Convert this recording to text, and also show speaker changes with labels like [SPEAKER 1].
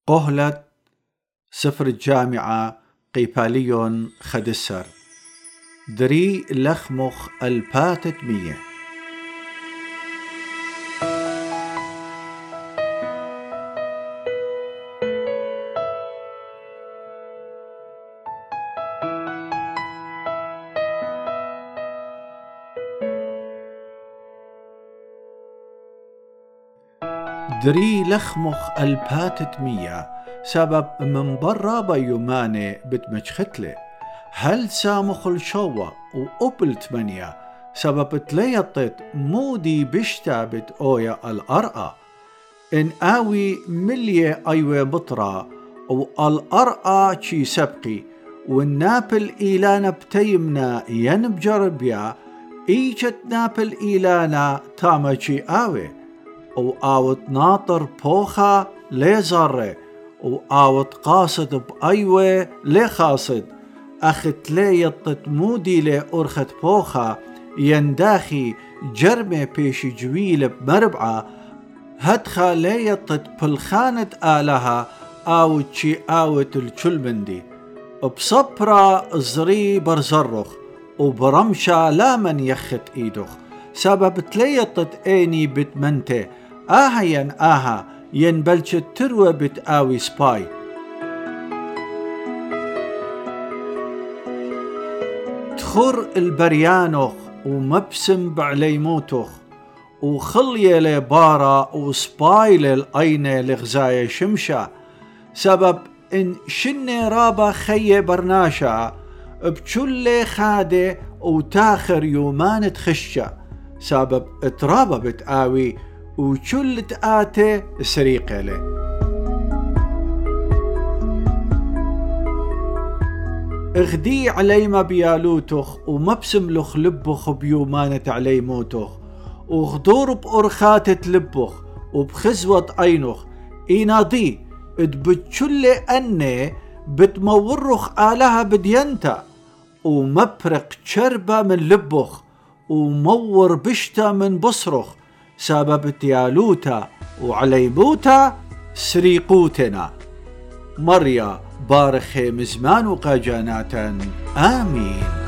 [SPEAKER 1] قهلة سفر الجامعة قيباليون خدسر دري لخمخ الباتت مية. دري لخمخ الباتت مية سبب من برا بيوماني بتمجختلي هل سامخ الشوة وقبل 8 سبب تليطت مودي بشتا بتقويا الأرقى إن آوي مليه أيوة بطرة والأرقى شي سبقي والنابل إيلانا بتيمنا ينبجربيا إيجت نابل إيلانا تاما شي آوي وآوت ناطر بوخا ليزاري وآوت قاصد بأيوة لخاصد أخت لي يطت مودي لي أرخت بوخا ينداخي جرمي بيش جويل بمربعة هدخا لي يطت بالخانة آلها آوت شي آوت الجلمندي بصبرا زري برزرخ وبرمشا لا من يخت إيدخ سبب تليطت إيني بتمنته آها آها ينبلش تروى بتآوي سباي تخر البريانوخ ومبسم بعليموتوخ وخلية لبارا وسباي للأينة لغزاية شمشة سبب إن شني رابا خي برناشا بجل خادة وتاخر يومان تخشة سبب اترابا بتآوي وشل تآتي سريقة له اغدي علي ما بيالوتخ ومبسم لخ لبخ بيومانة علي موتخ وغدور بأرخات لبخ وبخزوة عينخ إيناضي ادبتشل أني بتمورخ آلها بدينتا ومبرق شربة من لبخ ومور بشتا من بصرخ سبب تيالوتا وعليموتا سريقوتنا مريا بارخي مزمان وقاجاناتا آمين.